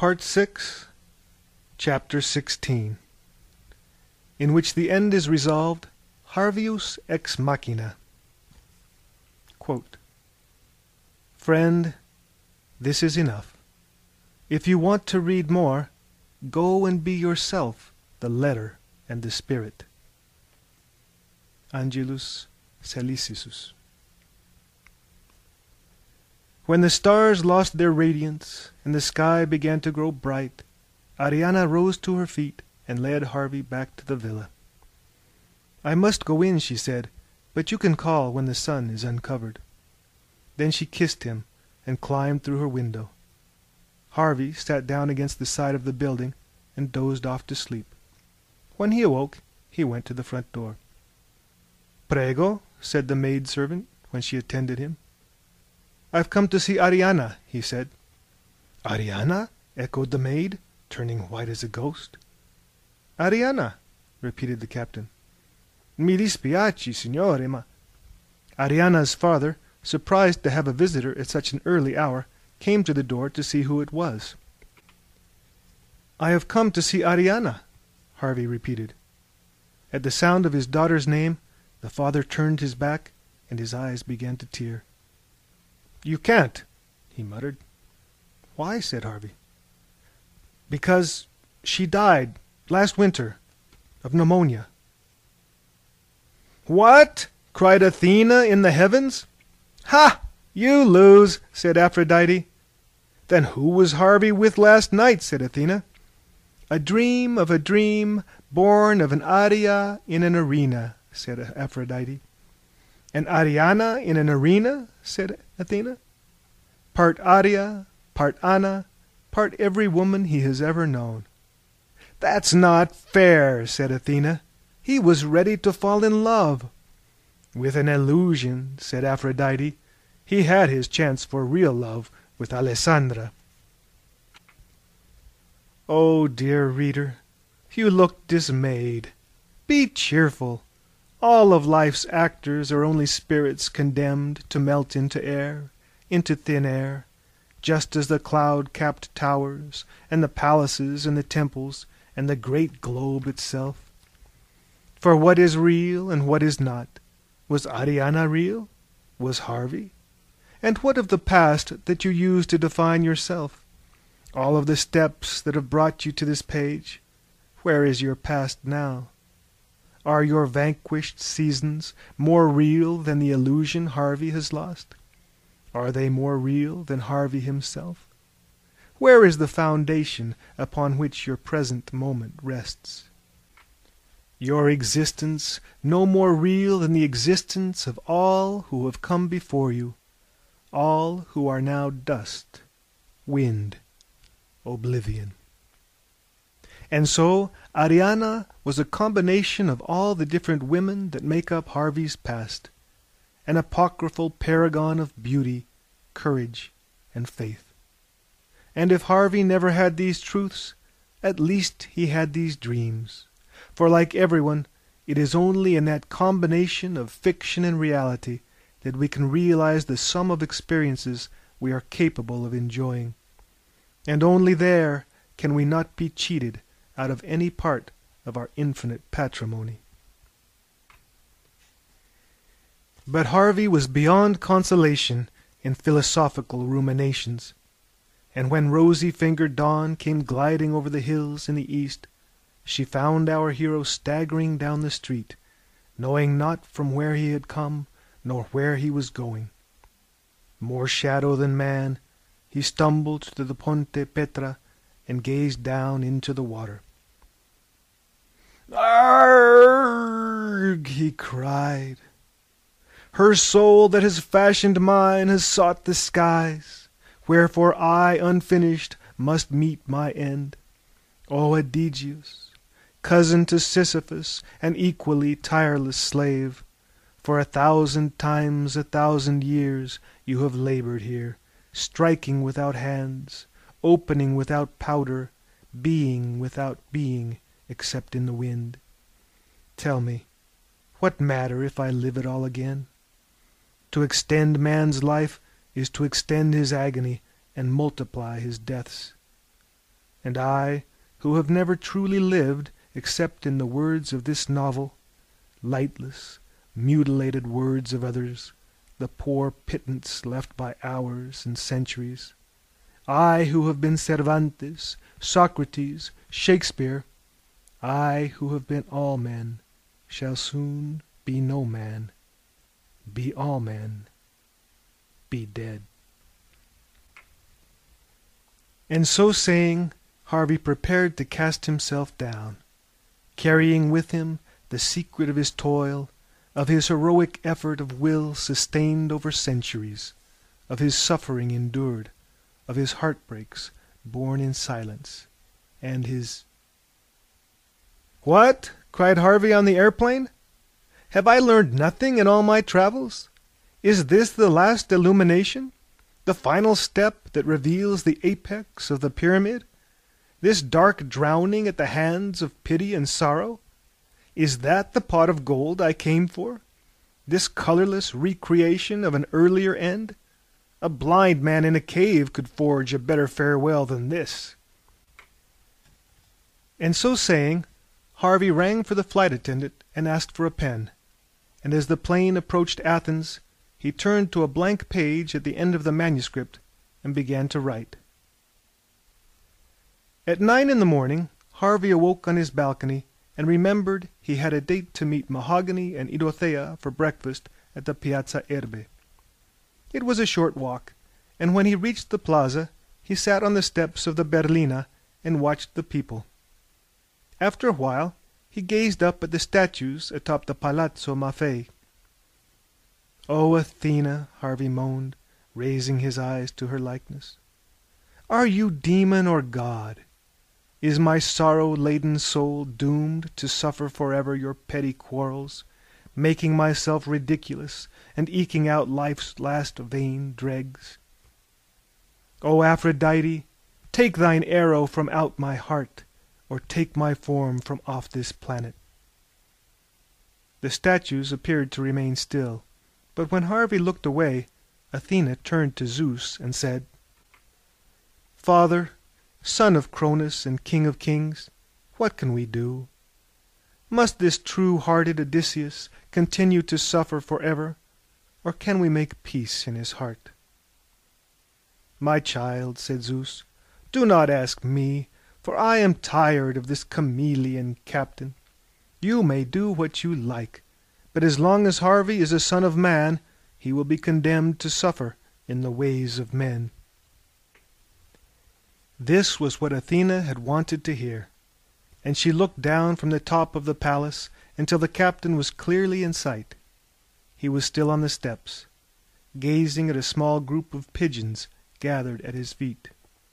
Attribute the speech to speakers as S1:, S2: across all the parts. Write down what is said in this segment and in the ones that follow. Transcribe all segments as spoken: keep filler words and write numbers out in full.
S1: Part six, Chapter sixteen, in which the end is resolved, Harvius ex machina. Quote, Friend, this is enough. If you want to read more, go and be yourself the letter and the spirit. Angelus Salicissus. When the stars lost their radiance and the sky began to grow bright, Ariana rose to her feet and led Harvey back to the villa. I must go in, she said, but you can call when the sun is uncovered. Then she kissed him and climbed through her window. Harvey sat down against the side of the building and dozed off to sleep. When he awoke, he went to the front door. Prego, said the maid-servant when she attended him. I've come to see Ariana, he said. Ariana? Echoed the maid, turning white as a ghost. Ariana, repeated the captain. Mi dispiace, signore, ma... Ariana's father, surprised to have a visitor at such an early hour, came to the door to see who it was. I have come to see Ariana, Harvey repeated. At the sound of his daughter's name, the father turned his back, and his eyes began to tear. You can't, he muttered. Why? Said Harvey. Because she died last winter of pneumonia. What? Cried Athena in the heavens. Ha! You lose, said Aphrodite. Then who was Harvey with last night? Said Athena. A dream of a dream, born of an aria in an arena, said Aphrodite. An Ariana in an arena, said Athena. Part aria, part Anna, part every woman he has ever known. That's not fair, said Athena. He was ready to fall in love. With an illusion, said Aphrodite. He had his chance for real love with Alessandra. Oh, dear reader, you look dismayed. Be cheerful. All of life's actors are only spirits condemned to melt into air, into thin air, just as the cloud-capped towers, and the palaces and the temples, and the great globe itself. For what is real and what is not? Was Ariana real? Was Harvey? And what of the past that you use to define yourself? All of the steps that have brought you to this page? Where is your past now? Are your vanquished seasons more real than the illusion Harvey has lost? Are they more real than Harvey himself? Where is the foundation upon which your present moment rests? Your existence no more real than the existence of all who have come before you, all who are now dust, wind, oblivion. And so Ariana was a combination of all the different women that make up Harvey's past, an apocryphal paragon of beauty, courage, and faith. And if Harvey never had these truths, at least he had these dreams. For like everyone, it is only in that combination of fiction and reality that we can realize the sum of experiences we are capable of enjoying. And only there can we not be cheated out of any part of our infinite patrimony. But Harvey was beyond consolation in philosophical ruminations, and when rosy-fingered dawn came gliding over the hills in the east, she found our hero staggering down the street, knowing not from where he had come, nor where he was going. More shadow than man, he stumbled to the Ponte Petra and gazed down into the water. Arrgh! He cried. Her soul that has fashioned mine has sought the skies, wherefore I, unfinished, must meet my end. O Aegidius, cousin to Sisyphus, and equally tireless slave, for a thousand times a thousand years you have labored here, striking without hands, opening without powder, being without being, except in the wind. Tell me, what matter if I live it all again? To extend man's life is to extend his agony and multiply his deaths. And I, who have never truly lived except in the words of this novel, lightless, mutilated words of others, the poor pittance left by hours and centuries, I who have been Cervantes, Socrates, Shakespeare, I who have been all men, shall soon be no man, be all men, be dead. And so saying, Harvey prepared to cast himself down, carrying with him the secret of his toil, of his heroic effort of will sustained over centuries, of his suffering endured, of his heartbreaks borne in silence, and his... "What?" cried Harvey on the airplane. "Have I learned nothing in all my travels? Is this the last illumination, the final step that reveals the apex of the pyramid? This dark drowning at the hands of pity and sorrow? Is that the pot of gold I came for? This colorless recreation of an earlier end? A blind man in a cave could forge a better farewell than this." And so saying, Harvey rang for the flight attendant and asked for a pen, and as the plane approached Athens, he turned to a blank page at the end of the manuscript and began to write. At nine in the morning, Harvey awoke on his balcony and remembered he had a date to meet Mahogany and Idothea for breakfast at the Piazza Erbe. It was a short walk, and when he reached the plaza, he sat on the steps of the Berlina and watched the people. After a while, he gazed up at the statues atop the Palazzo Maffei. "O Athena," Harvey moaned, raising his eyes to her likeness, "are you demon or god? Is my sorrow-laden soul doomed to suffer forever your petty quarrels, making myself ridiculous and eking out life's last vain dregs? O Aphrodite, take thine arrow from out my heart, or take my form from off this planet." The statues appeared to remain still, but when Harvey looked away, Athena turned to Zeus and said, "Father, son of Cronus and king of kings, what can we do? Must this true-hearted Odysseus continue to suffer forever, or can we make peace in his heart?" "My child," said Zeus, "do not ask me, for I am tired of this chameleon captain. You may do what you like, but as long as Harvey is a son of man, he will be condemned to suffer in the ways of men." This was what Athena had wanted to hear, and she looked down from the top of the palace until the captain was clearly in sight. He was still on the steps, gazing at a small group of pigeons gathered at his feet.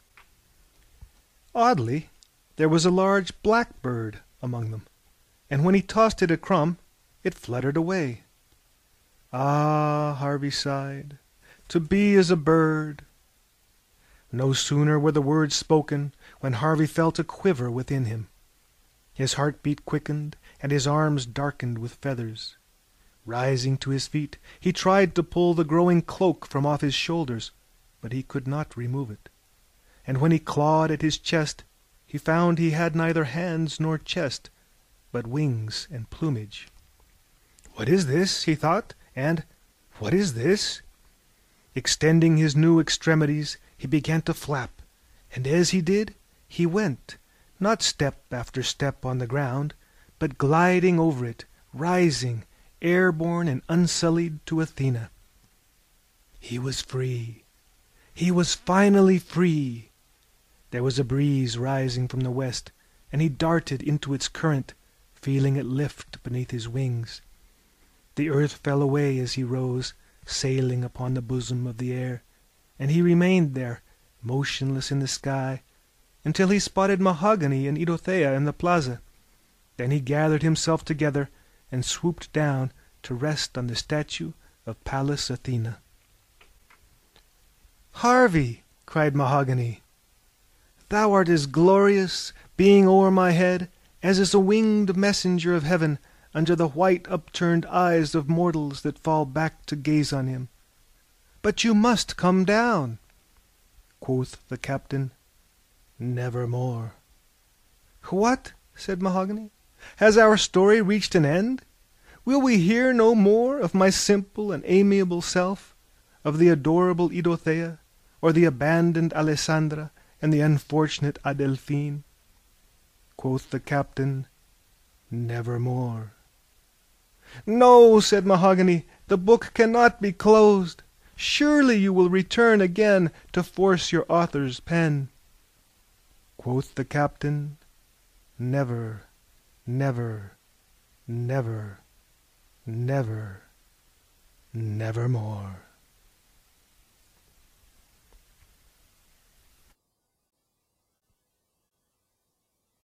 S1: Oddly, there was a large blackbird among them, and when he tossed it a crumb, it fluttered away. "Ah," Harvey sighed, "to be as a bird." No sooner were the words spoken when Harvey felt a quiver within him. His heartbeat quickened, and his arms darkened with feathers. Rising to his feet, he tried to pull the growing cloak from off his shoulders, but he could not remove it. And when he clawed at his chest, he found he had neither hands nor chest, but wings and plumage. "What is this?" he thought, and "What is this?" Extending his new extremities, he began to flap, and as he did, he went, not step after step on the ground, but gliding over it, rising, airborne and unsullied, to Athena. He was free. He was finally free. There was a breeze rising from the west, and he darted into its current, feeling it lift beneath his wings. The earth fell away as he rose, sailing upon the bosom of the air, and he remained there, motionless in the sky, until he spotted Mahogany and Idothea in the plaza. Then he gathered himself together and swooped down to rest on the statue of Pallas Athena. "Harvey," cried Mahogany, "thou art as glorious, being o'er my head, as is a winged messenger of heaven under the white upturned eyes of mortals that fall back to gaze on him. But you must come down." Quoth the captain, nevermore. What? Said Mahogany. Has our story reached an end? Will we hear no more of my simple and amiable self, of the adorable Idothea, or the abandoned Alessandra, and the unfortunate Adelphine? Quoth the captain, nevermore. No, said Mahogany, the book cannot be closed. Surely you will return again to force your author's pen. Quoth the captain, never, never, never, never, nevermore.